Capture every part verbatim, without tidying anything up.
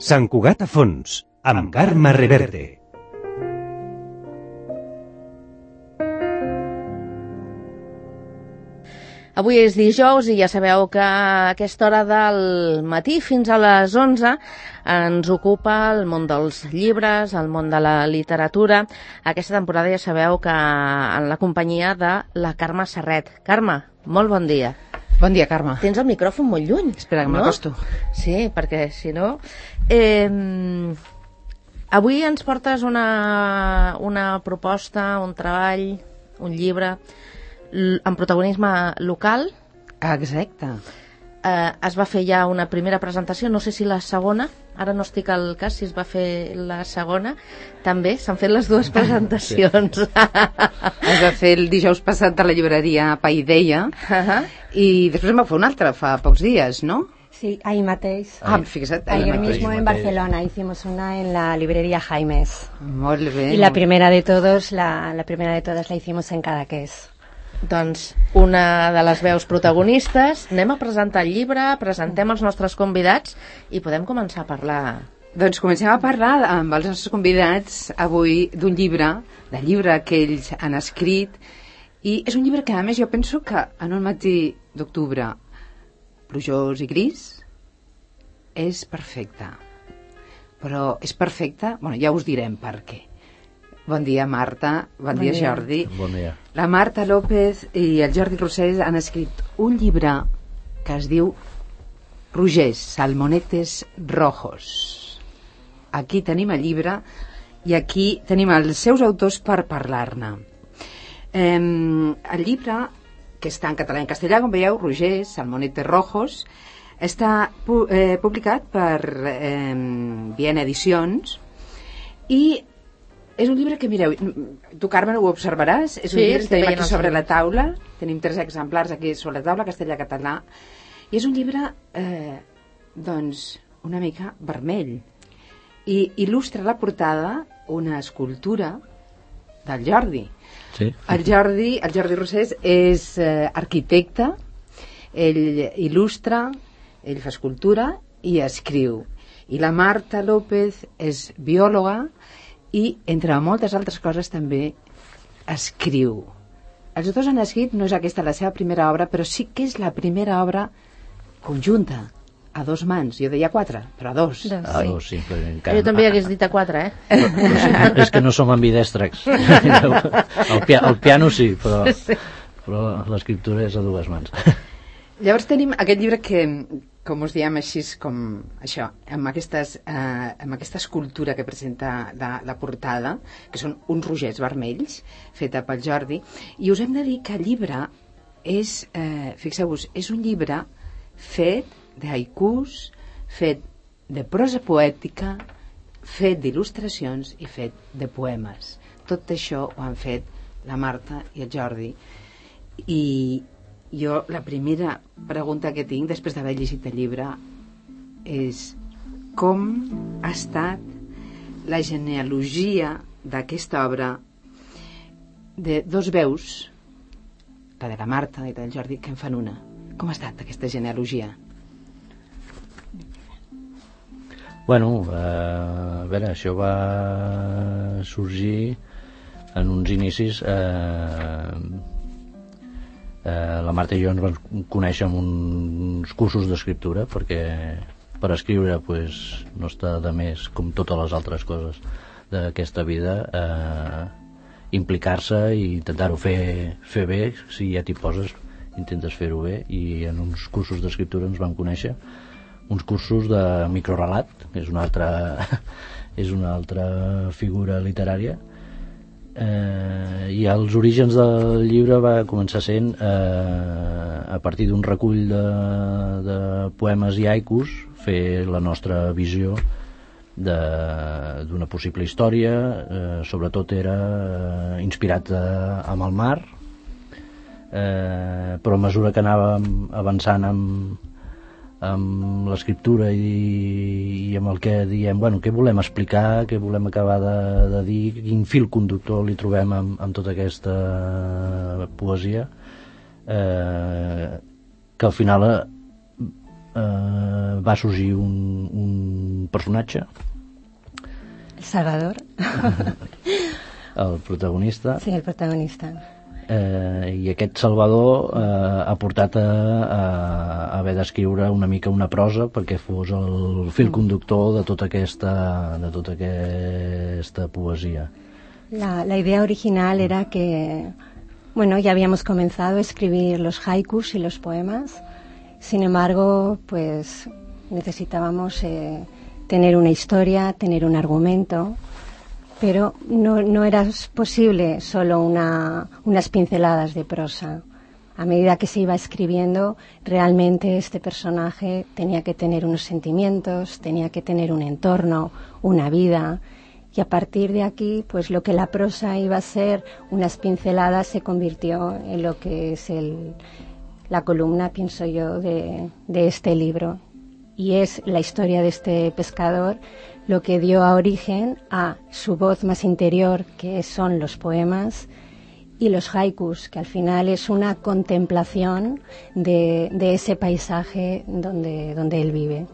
Sant Cugat a fons, amb Carme Reverte. Avui és dijous i ja sabeu que a aquesta hora del matí fins a les onze ens ocupa el món dels llibres, el món de la literatura. Aquesta temporada ja sabeu que en la companyia de la Carme Serret. Carme, molt bon dia. Bon dia, Carme. Tens el micròfon molt lluny. Espera, que no? m'acosto. Sí, perquè si no... Eh, avui ens portes una, una proposta, un treball, un llibre amb protagonisme local. Exacte. Eh, es va fer ja una primera presentació, no sé si la segona, ara no estic al cas si es va fer la segona, també s'han fet les dues presentacions. Sí. Es va fer el dijous passat a la llibreria Paideia, uh-huh. I després en va fer una altra fa pocs dies, ¿no? Sí, ahí mateix. Ah, fíjate. Ayer mismo en Barcelona hicimos una en la librería Jaimes. Molt bé. Y la primera de todos, la, la primera de todas la hicimos en Cadaqués. Doncs una de les veus protagonistes. Anem a presentar el llibre, presentem els nostres convidats i podem començar a parlar. Doncs comencem a parlar amb els nostres convidats avui d'un llibre, del llibre que ells han escrit, i és un llibre que a més jo penso que en un matí d'octubre plujós i gris és perfecte. Però és perfecte, bueno, ja us direm per què. Bon dia, Marta. Bon, bon dia, dia, Jordi. Bon dia. La Marta López i el Jordi Rosés han escrit un llibre que es diu Rogers, Salmonetes Rojos. Aquí tenim el llibre i aquí tenim els seus autors per parlar-ne. Eh, el llibre, que està en català i en castellà, com veieu, Rogers, Salmonetes Rojos, està pu- eh, publicat per eh, Viena Edicions i és un llibre que, mireu, tu, Carme, ho observaràs, és un sí, llibre que tenim aquí sobre llibre. la taula, tenim tres exemplars aquí sobre la taula, castellà-català, i és un llibre, eh, doncs, una mica vermell, i il·lustra la portada una escultura del Jordi. Sí. El Jordi, el Jordi Rosés és eh, arquitecte, ell il·lustra, ell fa escultura i escriu. I la Marta López és biòloga, i, entre moltes altres coses, també escriu. Els dos han escrit, no és aquesta la seva primera obra, però sí que és la primera obra conjunta, a dos mans. Jo deia quatre, però a dos. Dos, A sí. dos, simplement. Jo també hagués dit a quatre, eh? Però, però sí, és que no som ambidèstrecs. El, pia, el piano sí, però, però l'escriptura és a dues mans. Llavors tenim aquest llibre que, com us diem així, com això, amb, aquestes, eh, amb aquesta escultura que presenta la, la portada, que són uns rogers vermells, feta pel Jordi, i us hem de dir que el llibre és, eh, fixeu-vos, és un llibre fet de haikus, fet de prosa poètica, fet d'il·lustracions i fet de poemes. Tot això ho han fet la Marta i el Jordi. I jo, la primera pregunta que tinc després d'haver llegit el llibre és com ha estat la genealogia d'aquesta obra de dos veus, la de la Marta i la del Jordi, que en fan una. Com ha estat aquesta genealogia? Bueno, eh, a veure, això va sorgir en uns inicis... Eh, Eh, la Marta i jo ens vam conèixer en uns cursos d'escriptura, perquè per escriure pues, no està de més, com totes les altres coses d'aquesta vida, eh, implicar-se i intentar-ho fer, fer bé. Si ja t'hi poses, intentes fer-ho bé, i en uns cursos d'escriptura ens vam conèixer, uns cursos de microrelat, que és una altra, és una altra figura literària. Eh, i els orígens del llibre va començar sent eh, a partir d'un recull de, de poemes i haikus, fer la nostra visió d'una possible història. Eh, sobretot era eh, inspirat eh, amb el mar, eh, però a mesura que anàvem avançant amb amb l'escriptura i, i amb el que diem, bueno, què volem explicar, què volem acabar de, de dir, quin fil conductor li trobem amb, amb tota aquesta poesia, eh, que al final eh, va sorgir un, un personatge, El Salvador. el protagonista, Sí, el protagonista. eh, i aquest Salvador eh, ha portat a, a, a haver d'escriure una mica una prosa perquè fos el fil conductor de tota aquesta, de tota aquesta poesia. La, la idea original era que, bueno, ya habíamos comenzado a escribir los haikus y los poemas. Sin embargo, pues necesitábamos eh, tener una historia, tener un argumento, pero no, no era posible solo una, unas pinceladas de prosa. A medida que se iba escribiendo, realmente este personaje tenía que tener unos sentimientos, tenía que tener un entorno, una vida, y a partir de aquí, pues lo que la prosa iba a ser unas pinceladas se convirtió en lo que es el, la columna, pienso yo, de, de este libro. Y es la historia de este pescador lo que dio a origen a su voz más interior, que son los poemas, y los haikus, que al final es una contemplación de, de ese paisaje donde, donde él vive.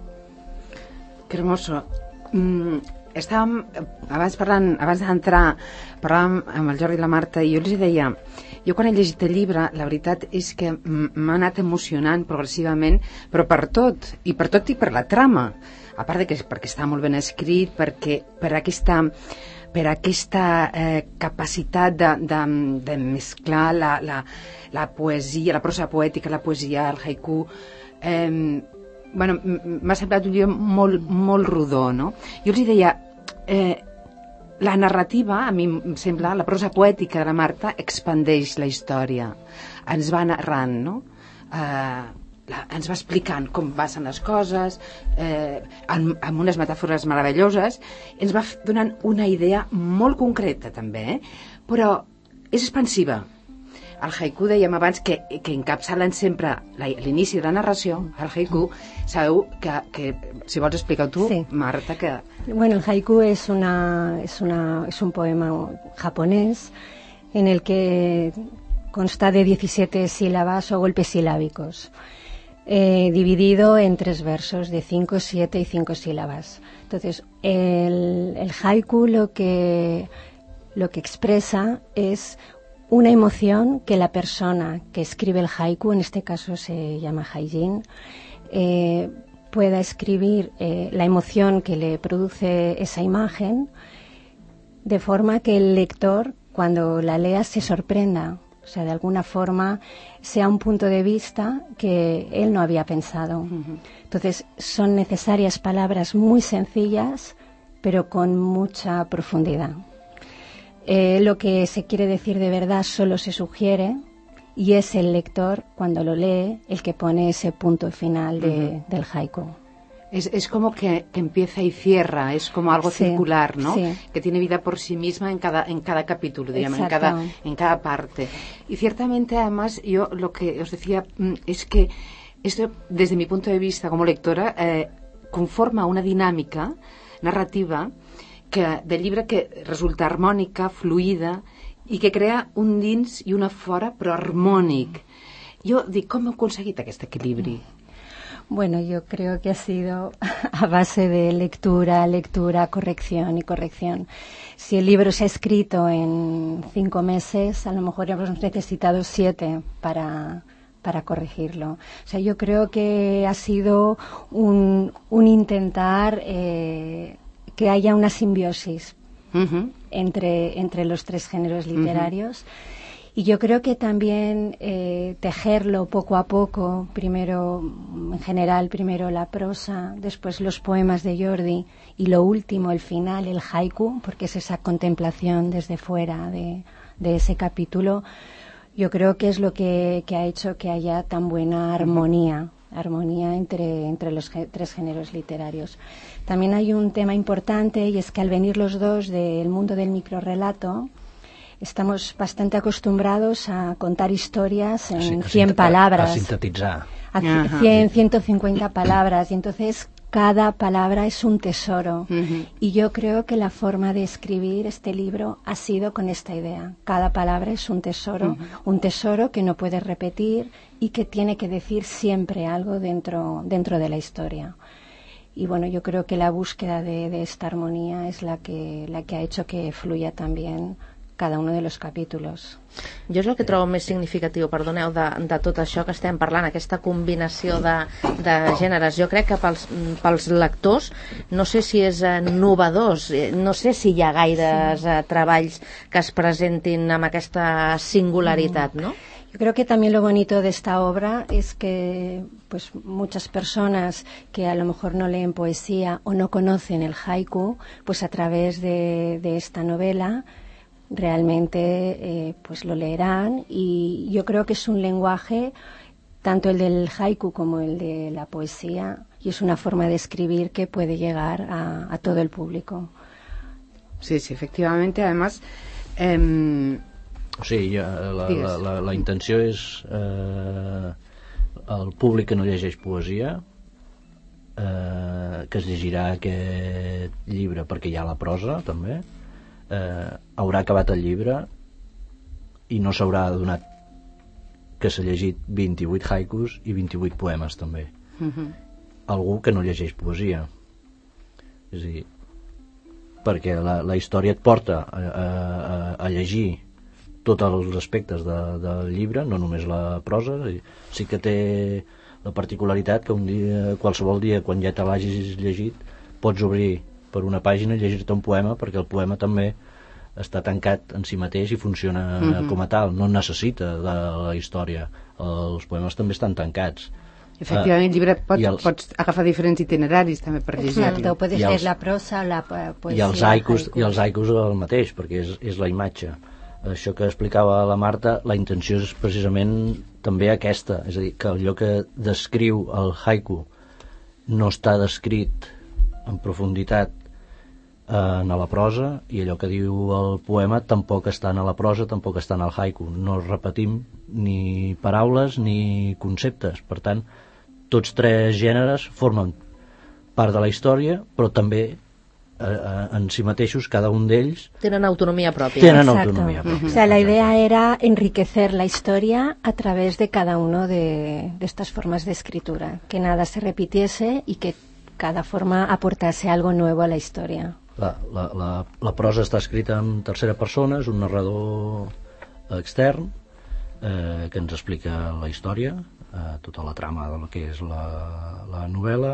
Que hermoso. Mm, estàvem, abans parlant, abans d'entrar, parlàvem amb el Jordi i la Marta, i jo els deia, jo quan he llegit el llibre, la veritat és que m'ha anat emocionant progressivament, però per tot, i per tot i per la trama, a part de que perquè està molt ben escrit, perquè per aquesta per aquesta eh, capacitat de, de, de mesclar la, la, la poesia, la prosa poètica, la poesia, el haiku. Eh, bueno, m'ha semblat un llibre molt, molt rodó, no? Jo els deia, eh, la narrativa, a mi em sembla, la prosa poètica de la Marta expandeix la història, ens va narrant, no? Eh, la, ens va explicant com passen les coses, eh, amb, amb unes metàfores meravelloses, ens va donant una idea molt concreta també, eh? Però és expansiva. El haiku, dèiem abans, que, que encapçalen sempre l'inici de la narració, el haiku, sabeu que, que si vols explicar tu, sí. Marta, que... Bueno, el haiku es, una, es, una, es un poema japonés en el que consta de diecisiete sílabas o golpes silábicos. Eh, dividido en tres versos de cinco, siete y cinco sílabas. Entonces, el, el haiku lo que, lo que expresa es una emoción que la persona que escribe el haiku, en este caso se llama haijin, eh, pueda escribir eh, la emoción que le produce esa imagen, de forma que el lector, cuando la lea, se sorprenda. O sea, de alguna forma sea un punto de vista que él no había pensado. Uh-huh. Entonces, son necesarias palabras muy sencillas, pero con mucha profundidad. Eh, lo que se quiere decir de verdad solo se sugiere, y es el lector, cuando lo lee, el que pone ese punto final de, uh-huh. del haiku. Es, es como que, que empieza y cierra, es como algo sí, circular, ¿no? Sí. Que tiene vida por sí misma en cada, en cada capítulo, digamos, en cada, en cada parte. Y ciertamente, además, yo lo que os decía es que esto, desde mi punto de vista como lectora, eh, conforma una dinámica narrativa que, del llibre que resulta harmònica, fluida, i que crea un dins i una fora, però harmònic. Jo dic, com heu aconseguit aquest equilibri? Bueno, yo creo que ha sido a base de lectura, lectura, corrección y corrección. Si el libro se ha escrito en cinco meses, a lo mejor hemos necesitado siete para, para corregirlo. O sea, yo creo que ha sido un, un intentar eh, que haya una simbiosis uh-huh. entre, entre los tres géneros literarios. Uh-huh. Y yo creo que también eh, tejerlo poco a poco, primero, en general, primero la prosa, después los poemas de Jordi, y lo último, el final, el haiku, porque es esa contemplación desde fuera de, de ese capítulo, yo creo que es lo que, que ha hecho que haya tan buena armonía, armonía entre, entre los ge- tres géneros literarios. También hay un tema importante, y es que al venir los dos del mundo del microrrelato, estamos bastante acostumbrados a contar historias en sí, cien palabras. A sintetizar. A cien, ciento cincuenta palabras. Y entonces, cada palabra es un tesoro. Uh-huh. Y yo creo que la forma de escribir este libro ha sido con esta idea. Cada palabra es un tesoro, uh-huh. un tesoro que no puedes repetir y que tiene que decir siempre algo dentro, dentro de la historia. Y bueno, yo creo que la búsqueda de, de esta armonía es la que, la que ha hecho que fluya también cada uno de los capítulos. Jo és el que trobo més significatiu, perdoneu, de, de tot això que estem parlant, aquesta combinació de, de gèneres. Jo crec que pels, pels lectors, no sé si és eh, novedós, eh, no sé si hi ha gaires eh, treballs que es presentin amb aquesta singularitat, no? Yo creo que también lo bonito de esta obra es que pues muchas personas que a lo mejor no leen poesía o no conocen el haiku, pues a través de, de esta novela realmente eh, pues lo leerán, y yo creo que es un lenguaje, tanto el del haiku como el de la poesía, y es una forma de escribir que puede llegar a, a todo el público. Sí, sí, efectivamente, además... Eh, o sigui, la, la, la, la intenció és eh, el públic que no llegeix poesia, eh, que es llegirà aquest llibre perquè hi ha la prosa també, eh, haurà acabat el llibre i no s'haurà adonat que s'ha llegit vint-i-vuit haikus i vint-i-vuit poemes també. uh-huh. Algú que no llegeix poesia, és a dir, perquè la, la història et porta a, a, a llegir tots els aspectes de, del llibre, no només la prosa. Sí que té la particularitat que un dia, qualsevol dia, quan ja te l'hagis llegit, pots obrir per una pàgina i llegir-te un poema, perquè el poema també està tancat en si mateix i funciona uh-huh. com a tal, no necessita de la història. Els poemes també estan tancats. Efectivament, el llibre pots, els, pots agafar diferents itineraris també per llegir-lo. Exacte, puedes leer la prosa, la poesia... I els haikus, i els haikus el mateix, perquè és, és la imatge. Això que explicava la Marta, la intenció és precisament també aquesta, és a dir, que allò que descriu el haiku no està descrit en profunditat en la prosa, i allò que diu el poema tampoc està en la prosa, tampoc està en el haiku. No repetim ni paraules ni conceptes. Per tant, tots tres gèneres formen part de la història, però també en sí mateixos, cada un d'ells tenen autonomia pròpia. Tenen autonomia pròpia. O sea, la idea era enriquecer la historia a través de cada uno de, de estas formas de escritura, que nada se repitiese y que cada forma aportase algo nuevo a la historia. La, la, la, la prosa està escrita en tercera persona, és un narrador extern eh, que ens explica la història, eh, tota la trama del que és la, la novel·la.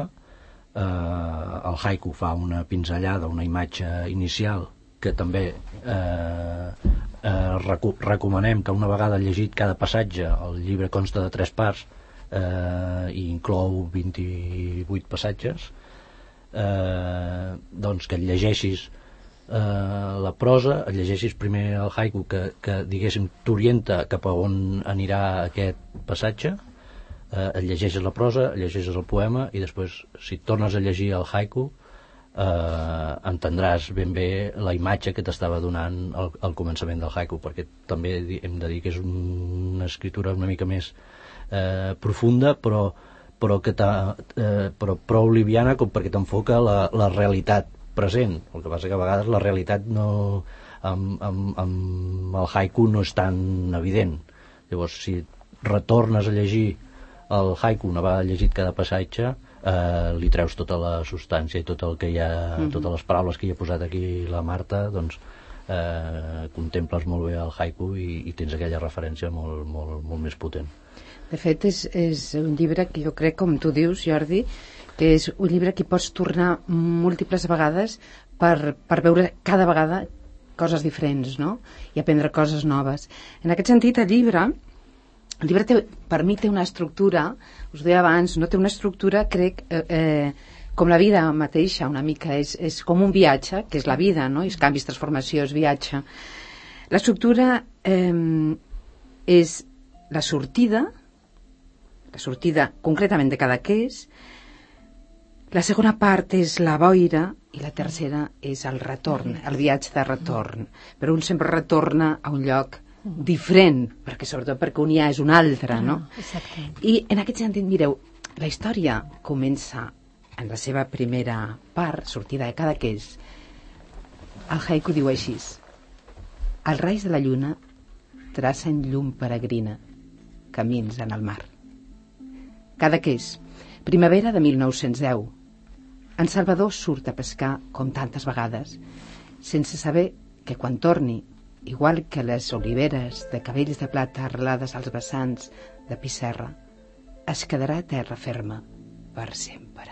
Uh, el haiku fa una pinzellada, una imatge inicial que també eh, eh, recu recomanem que una vegada llegit cada passatge, el llibre consta de tres parts eh, i inclou vint-i-vuit passatges, eh, doncs que et llegeixis eh, la prosa, et llegeixis primer el haiku que, que diguéssim t'orienta cap a on anirà aquest passatge. Eh, et llegeixes la prosa, et llegeixes el poema, i després, si tornes a llegir el haiku, eh, entendràs ben bé la imatge que t'estava donant al, al començament del haiku, perquè també hem de dir que és una escritura una mica més eh, profunda, però, però, que eh, però prou liviana com perquè t'enfoca la, la realitat present. El que passa que a vegades la realitat no, amb, amb, amb el haiku no és tan evident. Llavors, si retornes a llegir el haiku una vegada llegit cada passatge, eh, li treus tota la substància i tot el que hi ha, mm-hmm. totes les paraules que hi ha posat aquí la Marta, doncs eh, contemples molt bé el haiku i, i tens aquella referència molt, molt, molt més potent. De fet, és, és un llibre que jo crec, com tu dius, Jordi, que és un llibre que pots tornar múltiples vegades per, per veure cada vegada coses diferents, no? I aprendre coses noves. En aquest sentit, el llibre El llibre té, per mi té una estructura, us deia abans, no té una estructura, crec, eh, eh, com la vida mateixa, una mica, és, és com un viatge, que és la vida, no? És canvis, transformació, és viatge. L'estructura eh, és la sortida, la sortida concretament de cada cas, la segona part és la boira i la tercera és el retorn, el viatge de retorn. Però un sempre retorna a un lloc diferent, perquè sobretot perquè un ja és un altre, no? Exacte. I en aquest sentit, mireu, la història comença en la seva primera part, sortida de Cadaqués, el haiku diu així: els raigs de la lluna tracen llum peregrina, camins en el mar. Cadaqués, primavera de mil nou-cents deu. En Salvador surt a pescar com tantes vegades, sense saber que quan torni, igual que les oliveres de cabells de plata arrelades als vessants de pi serra, es quedarà a terra ferma per sempre.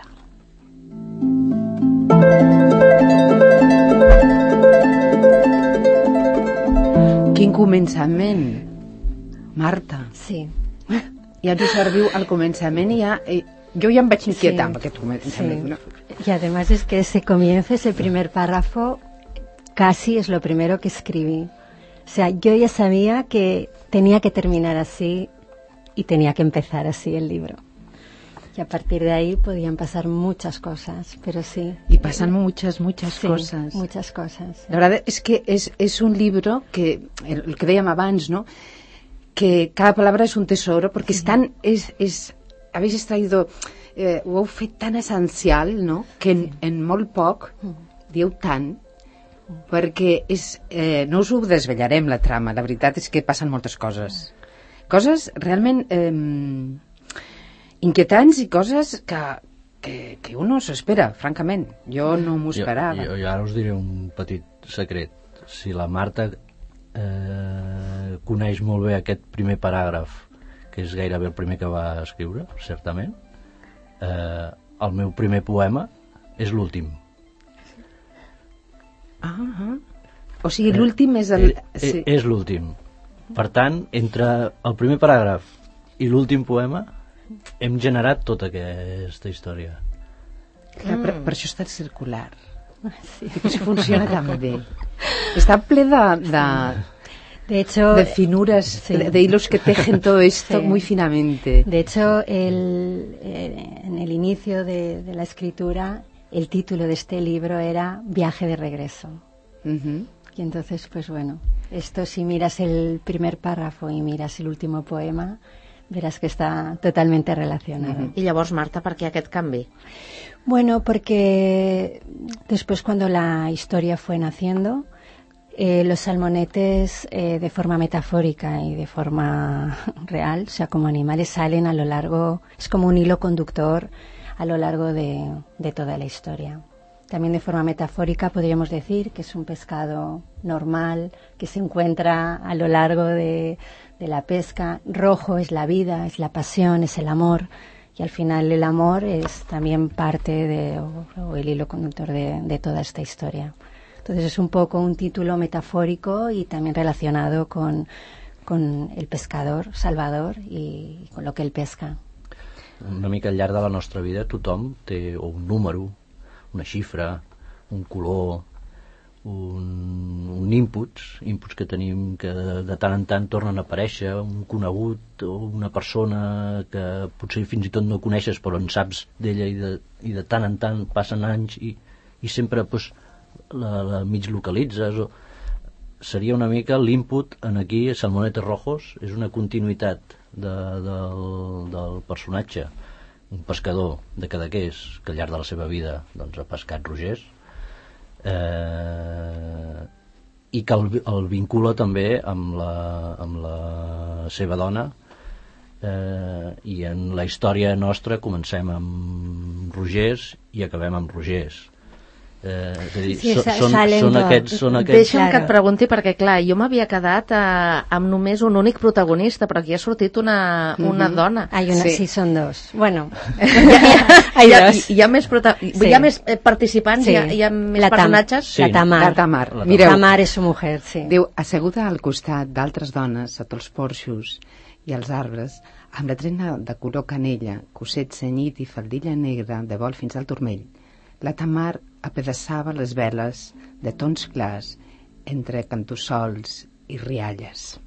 Quin començament, Marta. Sí. Ja ens ho serviu al començament i ja... Eh, jo ja em vaig inquietar Sí. amb aquest començament. Sí. No? Y además es que ese comienzo, ese primer párrafo, casi es lo primero que escribí. O sea, yo ya sabía que tenía que terminar así y tenía que empezar así el libro. Y a partir de ahí podían pasar muchas cosas, pero sí. Y pasan muchas, muchas Sí, cosas. muchas cosas. La verdad es que es, es un libro que, el, el que dèiem abans, ¿no? Que cada palabra es un tesoro, porque sí. Están, es, es, habéis extraído, eh, ho heu fet tan essencial, no? Que en, en molt poc dieu tant, perquè és, eh, no us ho desvetllarem la trama, la veritat és que passen moltes coses. Coses realment eh, inquietants i coses que, que, que un no s'espera, francament. Jo no m'ho esperava. Jo, jo, jo ara us diré un petit secret. Si la Marta eh, coneix molt bé aquest primer paràgraf, que és gairebé el primer que va escriure, certament, eh, el meu primer poema és l'últim. Ah, ah. O sigui, l'últim és el... Eh, sí. És l'últim. Per tant, entre el primer paràgraf i l'últim poema hem generat tota aquesta història. Clar, per, per això està circular. Sí. I per això funciona tan bé. Està ple de, de, De hecho, de finuras, sí. de, de hilos que tejen todo esto Sí. muy finamente. De hecho, el, eh, en el inicio de, de la escritura, el título de este libro era Viaje de regreso. Uh-huh. Y entonces, pues bueno, esto si miras el primer párrafo y miras el último poema, verás que está totalmente relacionado. Uh-huh. I llavors, Marta, per què aquest canvi? Bueno, porque después cuando la historia fue naciendo, eh, los salmonetes eh, de forma metafórica y de forma real, o sea, como animales, salen a lo largo, es como un hilo conductor a lo largo de, de toda la historia. También de forma metafórica podríamos decir que es un pescado normal que se encuentra a lo largo de, de la pesca. Rojo es la vida, es la pasión, es el amor. Y al final el amor es también parte de, o, o el hilo conductor de, de toda esta historia. Entonces es un poco un título metafórico y también relacionado con, con el pescador, Salvador, y con lo que él pesca. Una mica al llarg de la nostra vida tothom té un número, una xifra, un color, un, un inputs, inputs que tenim que de, de tant en tant tornen a aparèixer, un conegut o una persona que potser fins i tot no coneixes però en saps d'ella i de, i de tant en tant passen anys i, i sempre pues, la, la mig localitzes o... Seria una mica l'input en aquí, Salmonetes Rojos és una continuïtat de, del, del personatge, un pescador de Cadaqués que al llarg de la seva vida doncs, ha pescat rogers eh, i que el, el vincula també amb la, amb la seva dona eh, i en la història nostra comencem amb rogers i acabem amb rogers. Eh, és a dir, Sí, so, sa- són, salen són, tot. aquests, són aquests Deixa'm Claro. que et pregunti, perquè clar, jo m'havia quedat eh, amb només un únic protagonista, però aquí ha sortit una, una Mhm. dona. Hay una, Sí. sí, son dos. Bueno, Hi ha, dos. hi ha més, prota... Sí. hi ha més eh, participants, Sí. hi, ha, hi ha més La Tam- personatges? Sí. la Tamar. La Tamar. La Mireu, Tamar es su mujer, sí. diu, asseguda al costat d'altres dones sota els porxos i els arbres, amb la trena de color canella, coset cenyit i faldilla negra de vol fins al turmell, la Tamar apedaçava les veles de tons clars entre cantussols i rialles.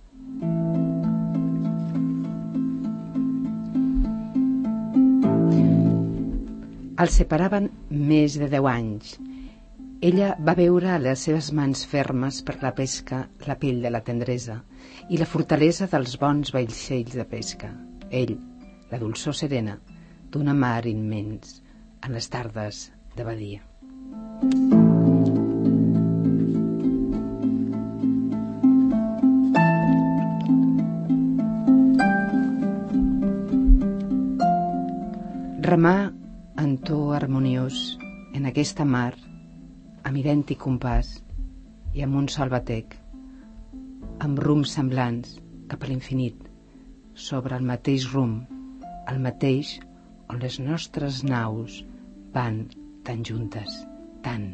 Els separaven més de deu anys. Ella va veure a les seves mans fermes per la pesca la pell de la tendresa i la fortalesa dels bons vaixells de pesca. Ell, la dolçor serena d'una mar immens, en les tardes de Badia. Remar en to harmoniós en aquesta mar amb idèntic compàs i amb un sol batec, amb rums semblants cap a l'infinit, sobre el mateix rumb, el mateix on les nostres naus van tan juntes, tant.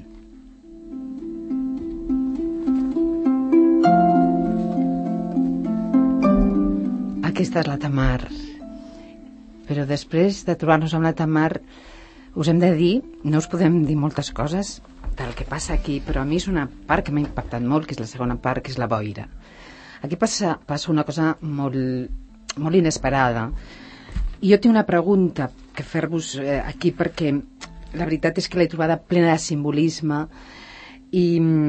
Aquesta és la Tamar. Però després de trobar-nos amb la Tamar, us hem de dir, no us podem dir moltes coses del que passa aquí, però a mi és una part que m'ha impactat molt, que és la segona part, que és la boira. Aquí passa, passa una cosa molt, molt inesperada. I jo tinc una pregunta que fer-vos eh, aquí, perquè la veritat és que l'he trobada plena de simbolisme i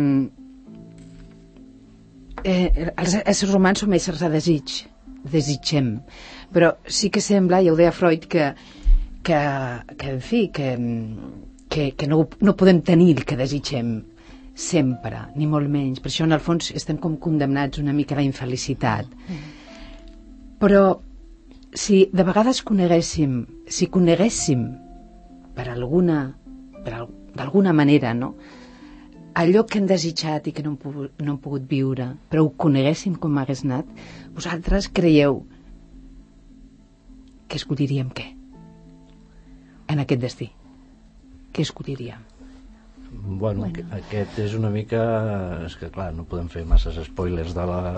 eh, els éssers humans som éssers de desig, desitgem, però sí que sembla, ja ho deia Freud, que, que, que en fi, que, que, que no, no podem tenir el que desitgem sempre, ni molt menys. Per això, en el fons, estem com condemnats una mica a la infelicitat. Però si de vegades coneguéssim, si coneguéssim per alguna, per al, d'alguna manera, no?, allò que hem desitjat i que no hem pogut, no hem pogut viure, però ho coneguéssim com hagués anat, vosaltres creieu que escolliríem què? En aquest destí. Què escolliríem? Bueno, bueno, aquest és una mica... És que, clar, no podem fer masses spoilers de la...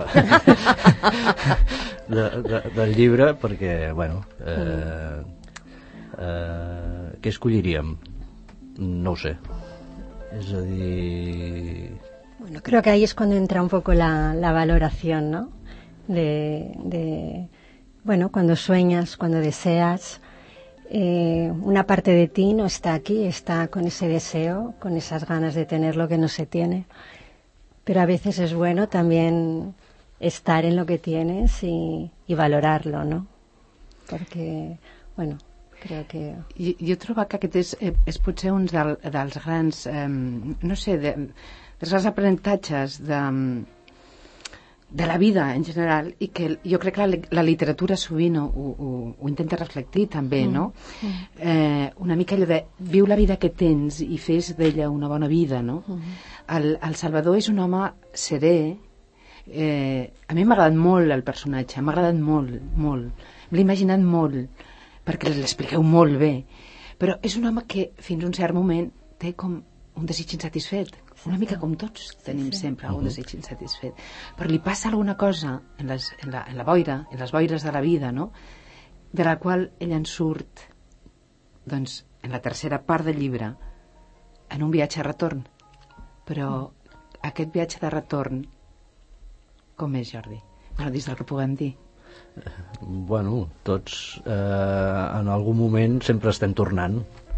de, de, del llibre, perquè, bueno... Eh, eh, què escolliríem? No ho sé. Es decir... Bueno, creo que ahí es cuando entra un poco la, la valoración, ¿no? De, de, bueno, cuando sueñas, cuando deseas, eh, una parte de ti no está aquí, está con ese deseo, con esas ganas de tener lo que no se tiene. Pero a veces es bueno también estar en lo que tienes y, y valorarlo, ¿no? Porque, bueno... Crec que... Jo, jo trobo que aquest és, és potser un del, dels grans, eh, no sé, de, dels grans aprenentatges de, de la vida en general, i que jo crec que la, la literatura sovint ho, ho, ho intenta reflectir també, no? Mm. Eh, una mica allò de viu la vida que tens i fes d'ella una bona vida, no? Mm. El, el Salvador és un home serè, eh, a mi m'ha agradat molt el personatge, m'ha agradat molt, molt, l'he imaginat molt, perquè l'expliqueu molt bé, però és un home que fins a un cert moment té com un desig insatisfet, una mica com tots tenim sempre un desig insatisfet, però li passa alguna cosa en, les, en, la, en la boira, en les boires de la vida, no?, de la qual ell en surt, doncs, en la tercera part del llibre, en un viatge de retorn. Però aquest viatge de retorn, com és, Jordi? Bueno, dins del que puguem dir. Bueno, tots eh, en algun moment sempre estem tornant,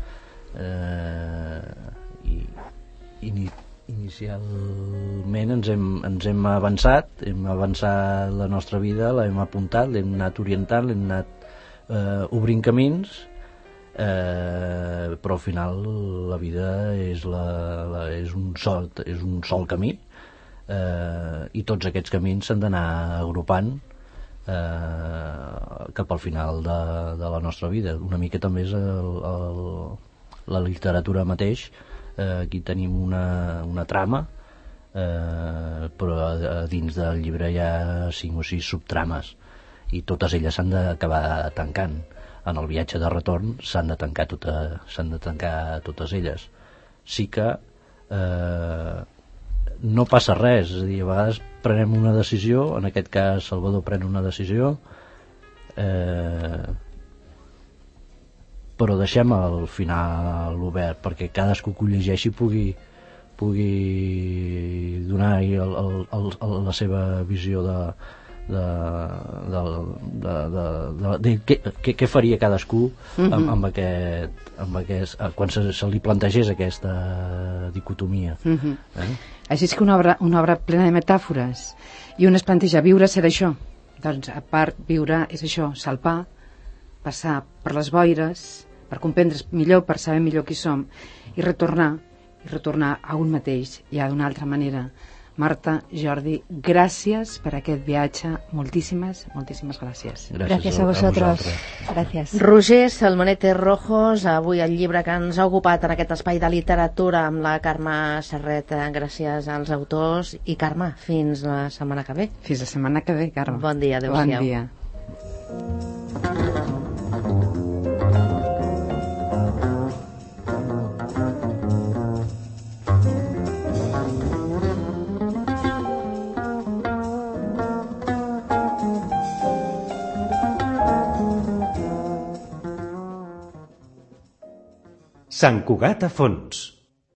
eh, i, i inicialment ens hem, ens hem avançat, hem avançat la nostra vida, l'hem apuntat, l'hem anat orientant, l'hem anat eh, obrint camins, eh, però al final la vida és, la, la, és, un, sol, és un sol camí, eh, i tots aquests camins s'han d'anar agrupant Eh, cap al final de, de la nostra vida. Una mica també és el, el, la literatura mateix. Eh, aquí tenim una, una trama, eh, però a, a dins del llibre hi ha cinc o sis subtrames i totes elles s'han d'acabar tancant. En el viatge de retorn s'han de tancar tota, s'han de tancar totes elles. Sí que eh, no passa res, és a dir, a vegades prenem una decisió, en aquest cas Salvador pren una decisió, eh, però deixem el final obert perquè cadascú que ho llegeixi pugui, pugui donar el, el, el, el, la seva visió de, de, de, de, de, de, de què, què, què faria cadascú amb, amb aquest, amb aquest, quan se, se li plantegés aquesta dicotomia. Mm-hmm. eh? Així és que una obra, una obra plena de metàfores, i un es planteja viure ser això, doncs a part viure és això, salpar, passar per les boires, per comprendre millor, per saber millor qui som, i retornar, i retornar a un mateix, ja d'una altra manera. Marta, Jordi, gràcies per aquest viatge, moltíssimes, moltíssimes gràcies. Gràcies a vosaltres. Gràcies. Roger Salmonete Rojos, avui el llibre que ens ha ocupat en aquest espai de literatura amb la Carme Serret, gràcies als autors. I Carme, fins la setmana que ve. Fins la setmana que ve, Carme. Bon dia, adéu-siau. Bon dia. Sant Cugat a fons.